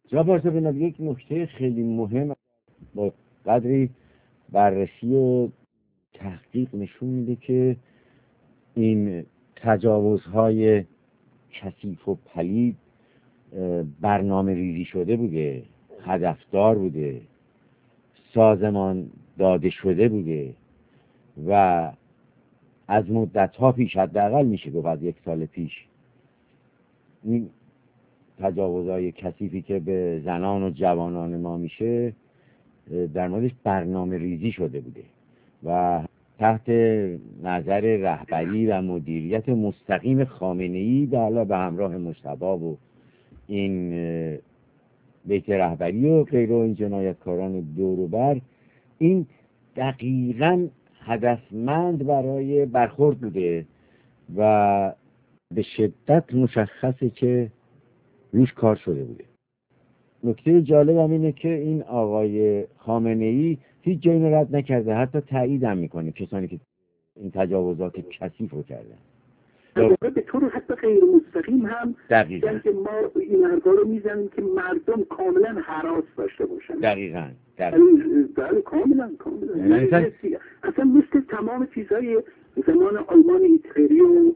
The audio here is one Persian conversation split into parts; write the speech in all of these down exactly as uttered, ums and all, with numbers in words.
جناب پارسا بنابراین یک نکته خیلی مهم با قدری بررسی و تحقیق نشون میده که این تجاوزهای کثیف و پلید برنامه ریزی شده بوده، هدفدار بوده، سازمان داده شده بوده و از مدت‌ها پیش، حداقل میشه گفت از یک سال پیش، این تجاوزهای کثیفی که به زنان و جوانان ما میشه در موردش برنامه ریزی شده بوده و تحت نظر رهبری و مدیریت مستقیم خامنه‌ای به علاوه به همراه مجتبی و این بیت رهبری و غیره و این جنایتکاران دور و بر، این دقیقاً هدفمند برای برخورد بوده و به شدت مشخصه که روش کار شده بوده. نکته جالب هم اینه که این آقای خامنه‌ای هیچ جایی رو رد نکرده، حتی تایید هم میکنه کسانی که این تجاوزات کثیف رو کردن. واقعا به طور حتی غیر مستقیم هم دقیقاً که ما این حرفا رو میزنیم که مردم کاملا هراس داشته باشن. دقیقاً دقیقاً بله کاملا کاملا یعنی اصلا اصلا مثل تمام چیزای زمان آلمان هیتلری و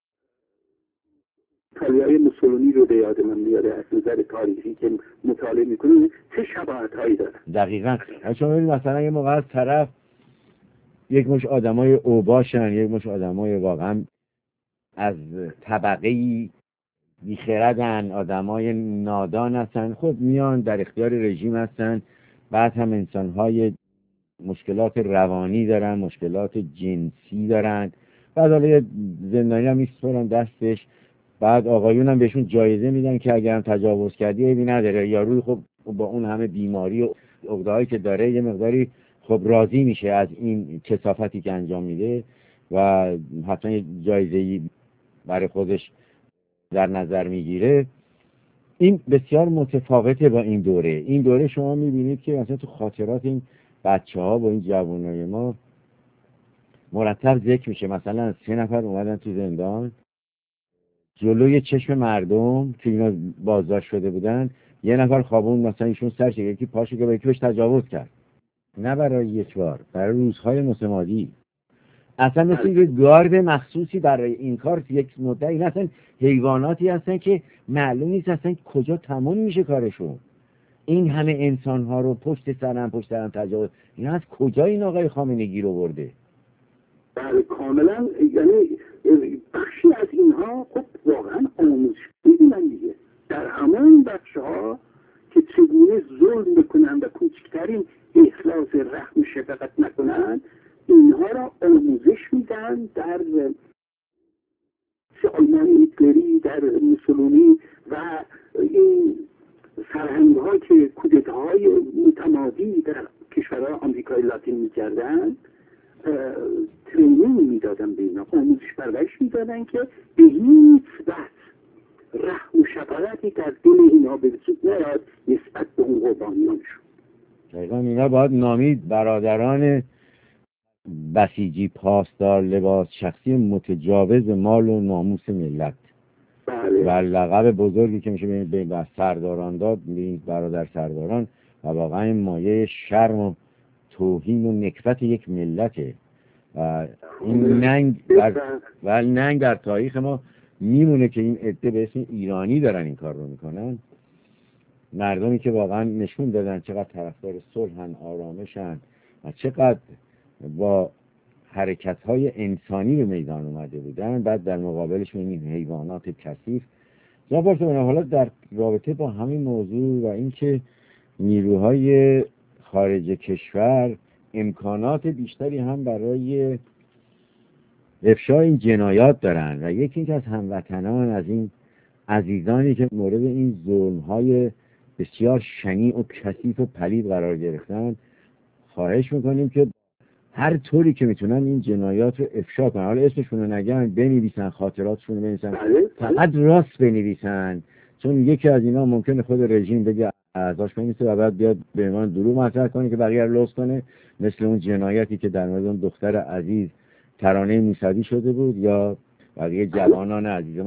ایتالیای موسولینی رو به یاد من میاره از نظر تاریخی که مطالعه میکنه چه شباهت‌هایی داره. دقیقاً شما ببینید مثلا یه موقع از طرف یک مش آدمای اوباشن، یک مش آدمای واقعا از طبقه‌ای بیخردن، آدمای نادان هستن، خب میان در اختیار رژیم هستن، بعد هم انسانهای مشکلات روانی دارن، مشکلات جنسی دارن، بعد حالا یه زندانی هم میسپرن دستش، بعد آقایون هم بهشون جایزه میدن که اگر هم تجاوز کردی عیبی نداره، یارو خب با اون همه بیماری و عقده‌هایی که داره یه مقداری خب راضی میشه از این کثافتی که انجام میده و حتما یه جایزه‌ای برای خودش در نظر میگیره. این بسیار متفاوته با این دوره. این دوره شما میبینید که مثلا تو خاطرات این بچه ها و این جوانای ما مرتب ذکر میشه، مثلا سه نفر اومدن تو زندان جلوی چشم مردم که اینا بازداشت شده بودن، یه نفر خوابون مثلا ایشون سرش، یکی پاشو که به یکی بهش تجاوز کرد، نه برای یک بار، برای روزهای متمادی. اصلا مثل یه گارد مخصوصی برای این کار یک مدت. این اصلا حیواناتی هستن که معلوم نیست اصلا کجا تموم میشه کارشون. این همه انسان ها رو پشت سرم پشت سرم تجاوز، این از کجا این آقای خامنه‌ای رو برده؟ بله کاملا، یعنی بخشی از اینها خب واقعا آموزش میدونن دیگه، در همون بخش ها که چگونه ظلم بکنن و کوچکترین اخلاص رحم و شفقت نکنن، اینها را آموزش میدن در آلمان هیتلری، در موسولینی و این سرهنگ ها که کودتاهای متمادی در کشورهای آمریکای لاتین میکردن، ترینینگ میدادن به اینا، آموزش پرورش میدادن که به هیچ وجه رحم و شفقتی در دل اینا به وجود نیاد نسبت به اون قربانیانشون. دقیقا اینا باید نامید برادران بسیجی پاسدار لباس شخصی متجاوز مال و ناموس ملت. بله. و لقب بزرگی که میشه به سرداران داد، به برادر سرداران، و واقعا این مایه شرم و توهین و نکبت یک ملته و این ننگ در و ننگ در تاریخ ما میمونه که این عده به اسم ایرانی دارن این کار رو میکنن. مردمی که واقعا نشون دادن چقدر طرفدار صلحن، آرامشن و چقدر با حرکت‌های انسانی به میدان اومده بودن، بعد در مقابلشون این حیوانات کثیف. جناب پارسا، حالا در رابطه با همین موضوع و اینکه نیروهای خارج کشور امکانات بیشتری هم برای افشای این جنایات دارن و یکی اینکه از هموطنان، از این عزیزانی که مورد این ظلم‌های بسیار شنیع و کثیف و پلید قرار گرفتن، خواهش میکنیم که هر طوری که میتونن این جنایات رو افشا کنن. حالا اسمشون رو نگن، بنویسن، خاطراتشون رو بنویسن، فقط راست بنویسن، چون یکی از اینا ممکنه خود رژیم بگه ازش بنویسه و بعد بیاد به من دروغ مطرح کنه که بقیه رو لوس کنه، مثل اون جنایتی که در مورد اون دختر عزیز ترانه موسوی شده بود یا بقیه جوانان عزیز ما.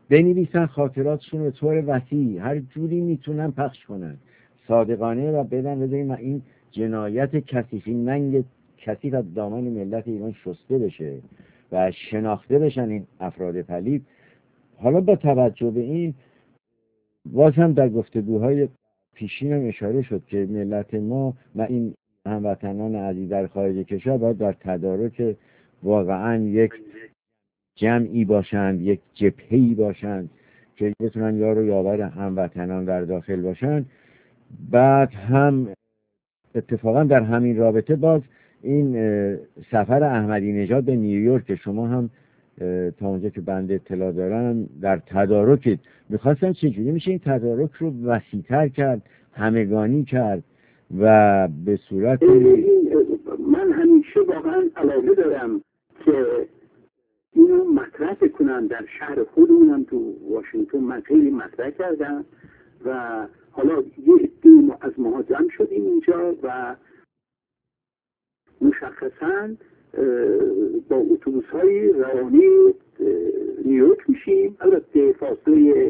بنویسن خاطراتشون به طور وسیع، هر جوری میتونن پخش کنن صادقانه و بدن بذاریم و این جنایت کثیف، این ننگ کثیف از دامن ملت ایران شسته بشه و شناخته بشن این افراد پلید. حالا با توجه به این باز هم در گفتگوهای پیشین هم اشاره شد که ملت ما و این هموطنان عزیز در خارج کشور باید در تدارک واقعا یک جمعی باشند، یک جبهه‌ای باشند که بتونن یار و یاور هموطنان در داخل باشند. بعد هم اتفاقا در همین رابطه باز این سفر احمدی نژاد به نیویورک که شما هم تا اونجا که بنده اطلاع دارم در تدارکید، میخواستم چجوری میشه این تدارک رو وسیع‌تر کرد، همگانی کرد و به صورت من همیشه واقعا علاقه دارم که اینو مطرح کنم در شهر خودمونم تو واشنگتن. من خیلی مطرح کردم و حالا یه عده از ما جمع شدیم اینجا و مشخصاً با اتوبوس های روانی نیویورک میشیم. البته فاصله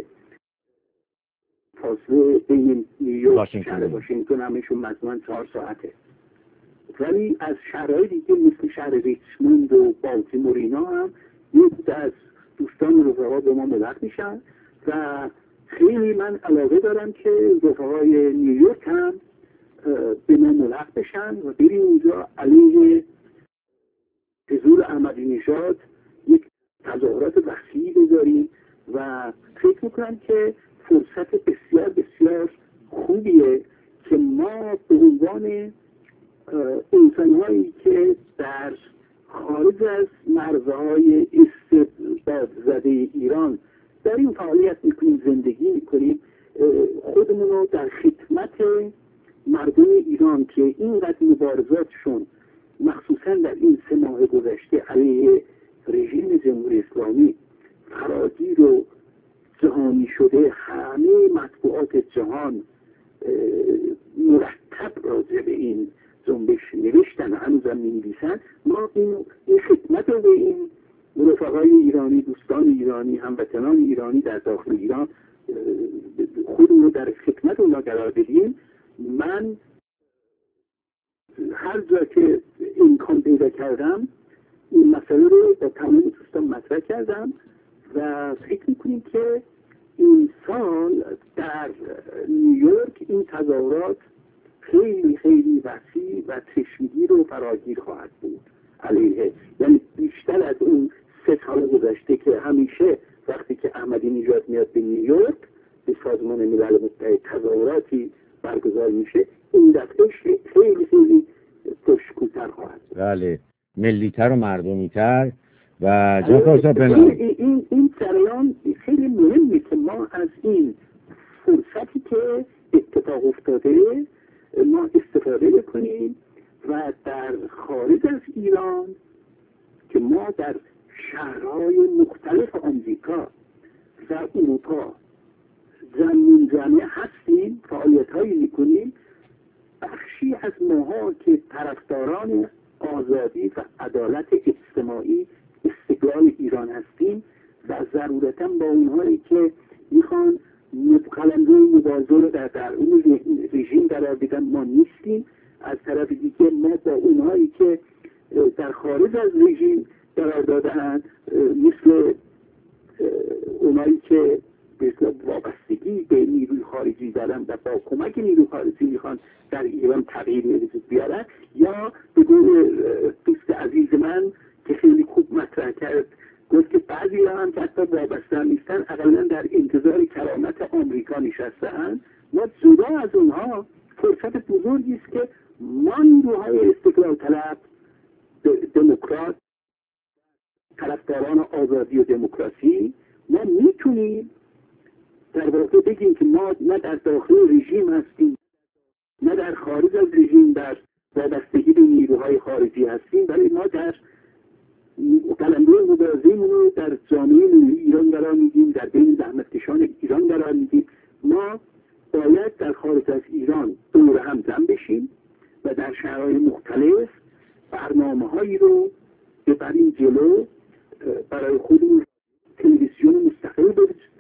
فاصله بین نیویورک شهر واشنگتن همشون مجموعاً چهار ساعته، ولی از شهرهای دیگه مثل شهر ریچموند و بالتیمور اینا هم یک از دوستان رفقا به ما ملحق میشن و خیلی من علاقه دارم که رفقای نیویورک هم به ما ملحق بشن و بریم اونجا علیه حضور احمدی نژاد یک تظاهرات وسیعی بذاریم و فکر میکنم که فرصت بسیار بسیار خوبیه که ما به عنوان انسانهایی که در خارج از مرزهای استبداد زده ایران در این فعالیت میکنیم، زندگی میکنیم، خودمون رو در خدمت مردم ایران که اینقدر مبارزاتشون مخصوصا در این سه ماه گذشته علیه رژیم جمهوری اسلامی فراگیر و جهانی شده، همه مطبوعات جهان مرتب راجع به این جنبش نوشتن و هنوزم می‌نویسن. ما این, این خدمت رو به این رفقای ایرانی، دوستان ایرانی، هموطنان ایرانی در داخل ایران خودمون رو در خدمت اونا قرار بدیم. من هر جا که امکان پیدا کردم این مسئله رو با تمام دوستان مطرح کردم و فکر میکنیم که این سال در نیویورک این تظاهرات خیلی خیلی وسیع و چشمگیر و فراگیر خواهد بود علیه، یعنی بیشتر از اون سه سال گذشته که همیشه وقتی که احمدی نژاد میاد به نیویورک به سازمان ملل متحد تظاهراتی برگزار میشه، این دفعه خیلی خیلی پشت‌کوتر خواهد بود. بله، ملی‌تر و مردمی‌تر و جا این این این جریان خیلی مهمه که ما از این فرصتی که اتفاق افتاده ما استفاده بکنیم و در خارج از ایران که ما در شهرهای مختلف آمریکا و اروپا زمین جمعه هستیم، فعالیت هایی میکنیم. بخشی از ماها که طرفداران آزادی و عدالت اجتماعی استقلال ایران هستیم و ضرورتا با اونهایی که میخوان قلمرو مبارزه رو در در اون رژیم قرار بدن ما نیستیم. از طرف دیگه ما با اونهایی که در خارج از رژیم قرار دادن مثل اونهایی که به وابستگی به نیروی خارجی دارن و با کمک نیروی خارجی میخوان در ایران تغییر وجود بیارن، یا به قول دوست عزیز من که خیلی خوب مطرح کرد گفت که بعضی هم که حتی وابسته نیستن اقلا در انتظار کرامت آمریکا نشستن. ما جدا از اونها فرصت بزرگی است که ما نیروهای استقلال طلب، دموکرات، طرفداران آزادی و دموکراسی، ما میتونیم در واقع بگیم که ما نه در داخل رژیم هستیم نه در خارج از رژیم در وابستگی به نیروهای خارجی هستیم، ولی ما در قلمرو مبارزه‌مون رو در جامعه ملی ایران قرار میدیم، در بین زحمتکشان ایران قرار میدیم. ما باید در خارج از ایران دور هم جمع بشیم و در شهرهای مختلف برنامه‌هایی رو ببریم جلو، برای خودمون تلویزیون مستقل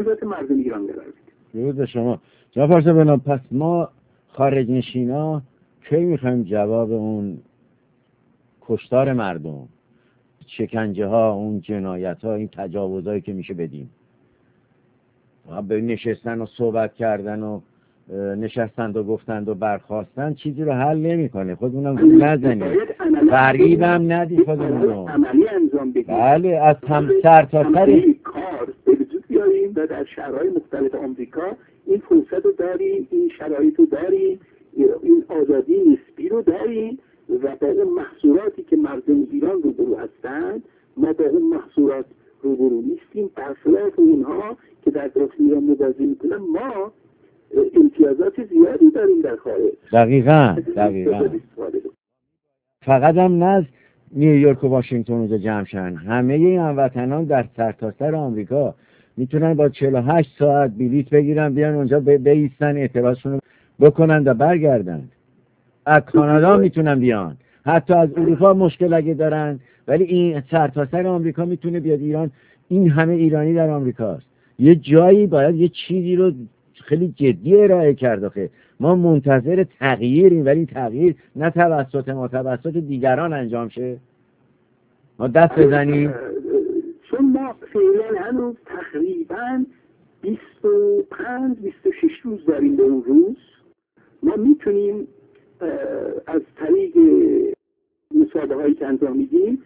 مبارزات مردم ایران قرار بدیم. درود به شما جناب پارسا بنا. پس ما خارج نشینا کی میخوایم جواب اون کشتار مردم، شکنجه ها، اون جنایت ها، این تجاوزهایی که میشه بدیم؟ به نشستن و صحبت کردن و نشستند و گفتند و برخواستن چیزی رو حل نمیکنه. خودمونم نزنیم، ترغیبم ندی خودمونو عملی انجام بدیم. بله، از هم سر تا سر کار به وجود بیاریم و در شهرهای مختلف آمریکا این فرصت رو داریم، این شرایط رو داریم، این آزادی نسبی رو داریم و با اون محصولاتی که مردم ایران روبرو هستند ما با اون محصولات روبرو نیستیم. برخلاف اونها که در داخل ایران مبارزه میکنن ما امتیازات زیادی داریم در خارج. دقیقاً دقیقاً فقط هم نه از نیویورک و واشنگتن اونجا جمع شن، همه این هموطنان در سرتاسر آمریکا میتونن با چهل و هشت ساعت بلیط بگیرن بیان اونجا بایستن اعتراضشون رو بکنن و برگردن. از کانادا میتونن بیان، حتی از اروپا مشکل اگه دارن، ولی این سرتاسر آمریکا میتونه بیاد ایران. این همه ایرانی در آمریکاست. یه جایی باید یه چیزی رو خیلی جدی ارائه کرد. آخه ما منتظر تغییریم، ولی تغییر نه توسط ما، توسط دیگران انجام شه. ما دست بزنیم. چون ما فعلا هنوز تقریبا بیست و پنج بیست و شش روز داریم به اون روز. ما میتونیم از طریق مسابقه هایی که انجام میدیم،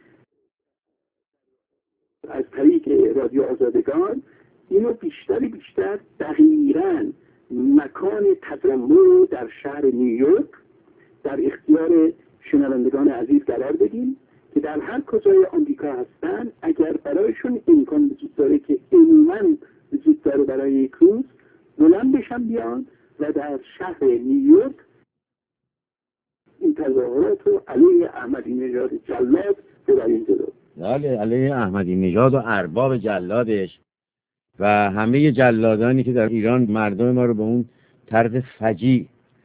از طریق رادیو آزادگان، اینو بیشتر بیشتر دقیقاً مکان تجمع در شهر نیویورک در اختیار شنوندگان عزیز قرار بدیم که در هر کجای آمریکا هستن اگر برایشون امکان وجود داره که عموماً وجود داره برای یک روز بلند بشن بیان و در شهر نیویورک این تظاهرات رو علیه احمدی نژاد جلاد ببریم جلو. بله، علیه احمدی نژاد و ارباب جلادش و همه جلادانی که در ایران مردم ما رو به اون طرز فجیع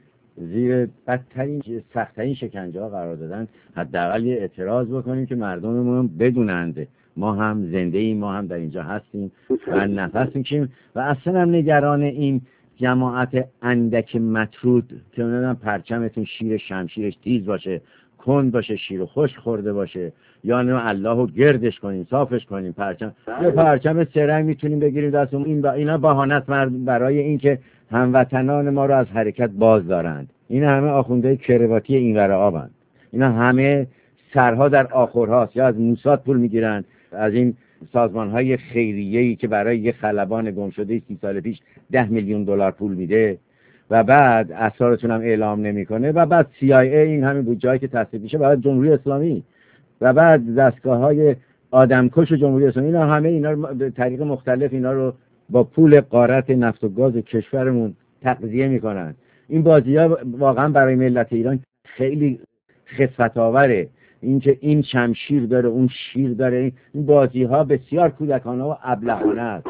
زیر بدترین سختترین شکنجه ها قرار دادن. حداقل یه اعتراض بکنیم که مردم ما بدونند ما هم زنده ایم، ما هم در اینجا هستیم و نفس میکشیم و اصلا هم نگران این جماعت اندک مطرود که اونم پرچمتون شیر شمشیرش تیز باشه، کند باشه، شیر و خشک خورده باشه، یا نه اللهو گردش کنیم، صافش کنیم. پرچم یه پرچم سرنگ میتونیم بگیریم دستمون. این با اینا بهانه است برای اینکه هموطنان ما رو از حرکت باز دارند. این همه آخونده کرواتی اینور آبند، اینا همه سرها در آخرهاست، یا از موساد پول میگیرن، از این سازمان‌های خیریه‌ای که برای یه خلبان گم شده سی سال پیش ده میلیون دلار پول میده و بعد اسرارتون هم اعلام نمیکنه و بعد سی آی ای این همین بود جایی که تصدیق میشه، بعد جمهوری اسلامی و بعد دستگاه‌های آدمکش و جمهوری اسلامی، اینا همه اینا رو به طریق مختلف اینا رو با پول غارت نفت و گاز کشورمون تغذیه میکنن. این بازی‌ها واقعا برای ملت ایران خیلی خفت آوره. اینکه این شمشیر داره اون شیر داره، این بازی‌ها بسیار کودکانه و ابلهانه است.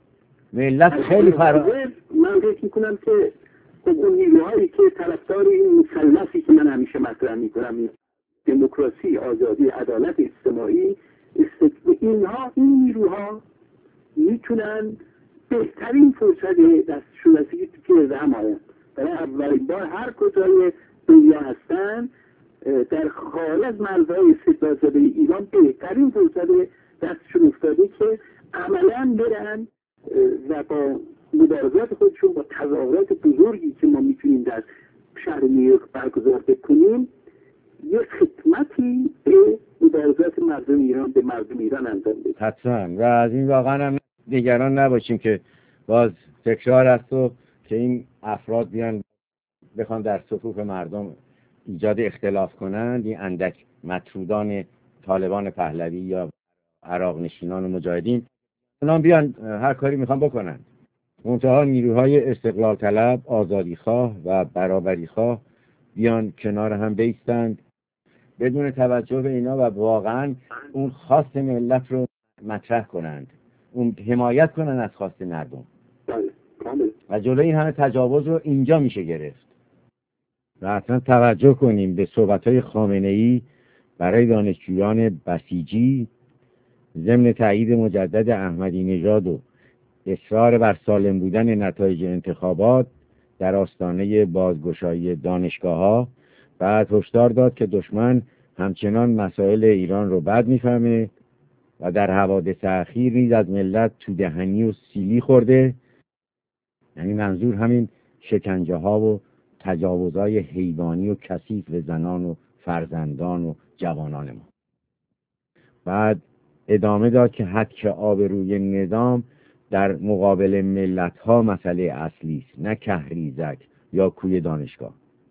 ملت خیلی فرا من فکر میکنم که اون نیروهایی که طرفدار این مثلثی که من همیشه مطرح میکنم، دموکراسی، آزادی، عدالت اجتماعی، اینها این نیروها میتونن بهترین فرصت دستشون رسیدگی که رمایند. برای اولین بار هر کجای دنیا هستن در خارج از مرزهای استقلال زده ایران بهترین فرصت دستشون افتاده که عملاً برن و با مبارزات خودشون با تظاهرات بزرگی که ما میتونیم در شهر نیویورک برگزار بکنیم یک خدمتی به مبارزات مردم ایران به مردم ایران انجام بدیم. حتما. و از این واقعا هم نگران نباشیم که باز تکرار است و که این افراد بیان بخوان در صفوف مردم ایجاد اختلاف کنند. این اندک مطرودان طالبان پهلوی یا عراق نشینان و مجاهدین، اونا بیان هر کاری میخوان بکنن. منتها نیروهای استقلال طلب، آزادی خواه و برابری خواه بیان کنار هم بیستند بدون توجه به اینا و واقعا اون خواست ملت رو مطرح کنند، اون حمایت کنند از خواست مردم و جلوی این همه تجاوز رو اینجا میشه گرفت. و اصلا توجه کنیم به صحبت‌های خامنه‌ای برای دانشجویان بسیجی ضمن تایید مجدد احمدی نژاد و اصرار بر سالم بودن نتایج انتخابات در آستانه بازگشایی دانشگاه‌ها. بعد هشدار داد که دشمن همچنان مسائل ایران رو بد میفهمه و در حوادث اخیر نیز از ملت تو دهنی و سیلی خورده. یعنی منظور همین شکنجه ها و تجاوزهای حیوانی و کثیف به زنان و فرزندان و جوانان ما. بعد ادامه داد که حک آبروی نظام در مقابل ملت ها مسئله اصلی است، نه کهریزک یا کوی دانشگاه.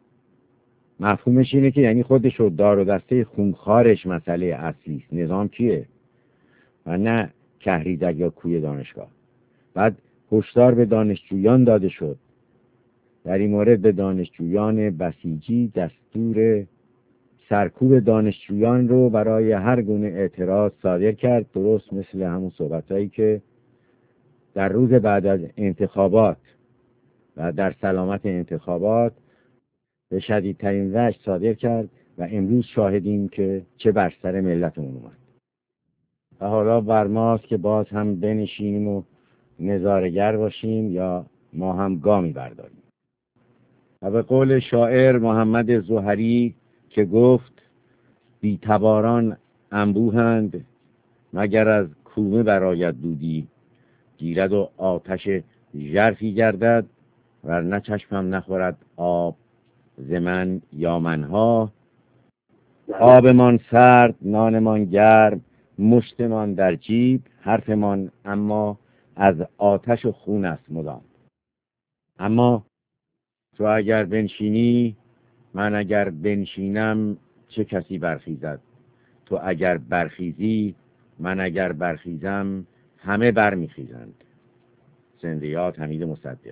مفهومش اینه که یعنی خودش و دار و دسته خونخوارش مسئله اصلی است، نظام کیه و نه کهریزک یا کوی دانشگاه. بعد هشدار به دانشجویان داده شد. در این مورد به دانشجویان بسیجی دستور سرکوب دانشجویان رو برای هر گونه اعتراض صادر کرد، درست مثل همون صحبتایی که در روز بعد از انتخابات و در سلامت انتخابات به شدیدترین وجه صادر کرد و امروز شاهدیم که چه بر سر ملتمون اومد. و حالا بر ماست که باز هم بنشینیم و نظاره‌گر باشیم یا ما هم گامی برداریم. و به قول شاعر محمد زهری که گفت بی‌تباران انبوهند مگر از کومه براید دودی، گیرد و آتش ژرفی گردد ورنه چشمم نخورد آب زمن یا منها. آبمان سرد نانمان گرم مشتمان در جیب، حرفمان اما از آتش و خون است مدام. اما تو اگر بنشینی من اگر بنشینم چه کسی برخیزد، تو اگر برخیزی من اگر برخیزم همه برمیخیزند. زنده یاد حمید مصدق.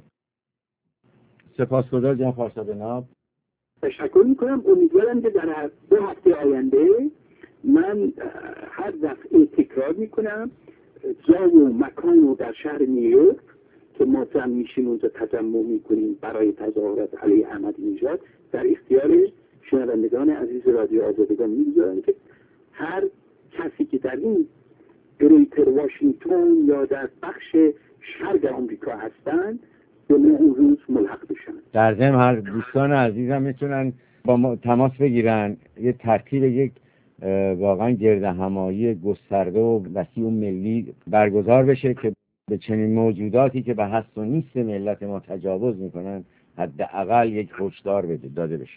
سپاسگزار جناب پارسا بناب. تشکر میکنم. امیدوارم که در دو هفته آینده من هر دفعه تکرار میکنم جا و مکان رو در شهر نیویورک که ما جمع میشیم اونجا تجمع میکنیم برای تظاهرات علیه احمدی نژاد در اختیار شنوندگان عزیز رادیو آزادگان میگذارم که هر کسی که در این گریتر واشنگتن یا در بخش شرق آمریکا هستند به ما اون روز ملحق بشن. در ضمن هر دوستان عزیزم میتونن با ما تماس بگیرن، یه ترتیب یک واقعا گردهمایی گسترده و وسیع و ملی برگزار بشه که به چنین موجوداتی که به هست و نیست ملت ما تجاوز میکنن حداقل یک هشدار بده داده بشه.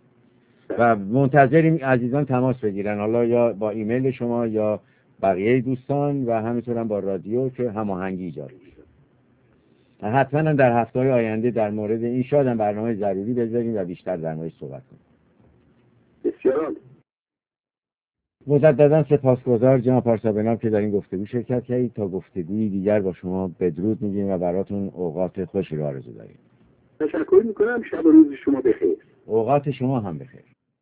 و منتظریم عزیزان تماس بگیرن، حالا یا با ایمیل شما یا بقیه دوستان و همینطور هم با رادیو که هماهنگی ایجاد بشه. حتما در هفته‌های آینده در مورد این شاید هم برنامه ضروری بذاریم و بیشتر در موردش صحبت کنیم. بسیار مجددا سپاسگزار جناب پارسا بناب که در این گفتگو شرکت کردید. تا گفتگوی دیگر با شما بدرود میگیم و براتون اوقات خوشی رو آرزو داریم. تشکر میکنم. شب و روز شما بخیر. اوقات شما هم بخیر.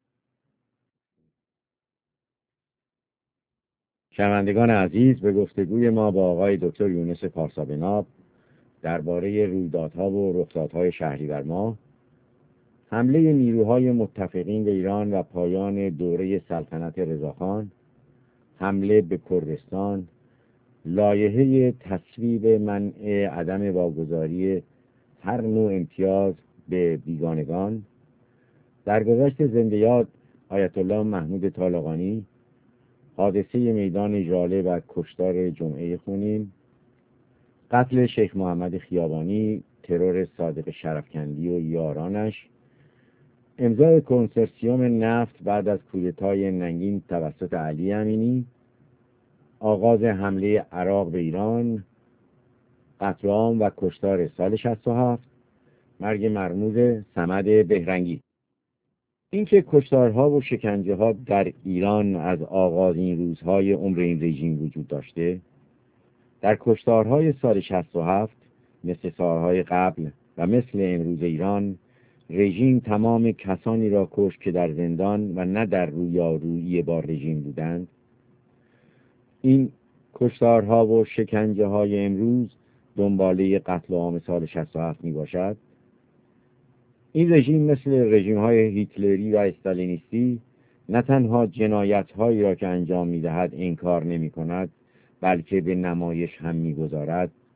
شنوندگان عزیز، به گفتگوی ما با آقای دکتر یونس پارسا بناب درباره رویدادها و رخدادهای شهریور ماه، حمله نیروهای متفقین به ایران و پایان دوره سلطنت رضاخان، حمله به کردستان، لایحه تصویب منع عدم واگذاری هر نوع امتیاز به بیگانگان، درگذشت زنده یاد آیت الله محمود طالقانی، حادثه میدان ژاله و کشتار جمعه خونین، قتل شیخ محمد خیابانی، ترور صادق شرفکندی و یارانش، امضای کنسرسیوم نفت بعد از کودتای ننگین توسط علی امینی، آغاز حمله عراق به ایران، قتل عام و کشتار سال شصت و هفت، مرگ مرموز صمد بهرنگی. اینکه کشتارها و شکنجه ها در ایران از آغاز این روزهای عمر این رژیم وجود داشته، در کشتارهای سال شصت و هفت مثل سالهای قبل و مثل امروز ایران، رژیم تمام کسانی را کشت که در زندان و نه در رویارویی با رژیم بودند. این کشتارها و شکنجه های امروز دنباله قتل عام سال شصت و هفت می باشد. این رژیم مثل رژیم های هیتلری و استالینیستی نه تنها جنایت هایی را که انجام می دهد انکار نمی کند، بلکه به نمایش هم می گذارد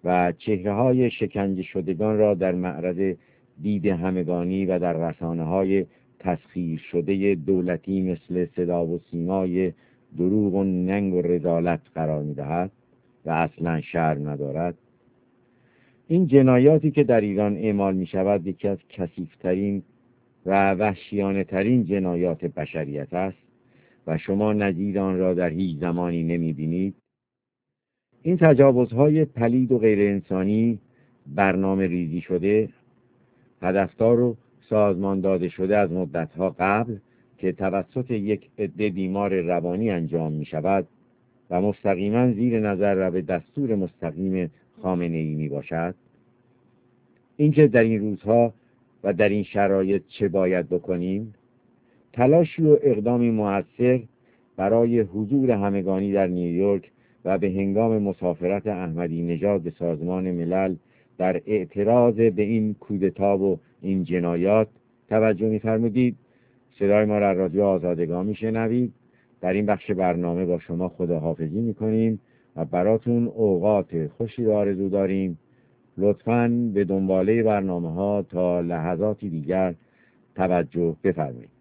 و چهره‌های شکنجه شدگان را در معرض دید همگانی و در رسانه‌های تسخیر شده دولتی مثل صدا و سیمای دروغ و ننگ و رذالت قرار می‌دهد و اصلاً شرم ندارد. این جنایاتی که در ایران اعمال می‌شود یکی از کثیف‌ترین و وحشیانه‌ترین جنایات بشریت است و شما نظیر آن را در هیچ زمانی نمی‌بینید. این تجاوزهای پلید و غیر انسانی برنامه ریزی شده، هدفدار و سازمان داده شده از مدتها قبل که توسط یک عده بیمار روانی انجام می شود و مستقیما زیر نظر و به دستور مستقیم خامنه‌ای می باشد. اینکه در این روزها و در این شرایط چه باید بکنیم؟ تلاشی و اقدامی مؤثر برای حضور همگانی در نیویورک و به هنگام مسافرت احمدی نژاد به سازمان ملل در اعتراض به این کودتا و این جنایات توجه می‌فرمودید. صدای ما را رادیو آزادگان میشنوید. در این بخش برنامه با شما خداحافظی میکنیم و براتون اوقات خوشی را آرزو داریم. لطفاً به دنباله برنامه ها تا لحظاتی دیگر توجه بفرمایید.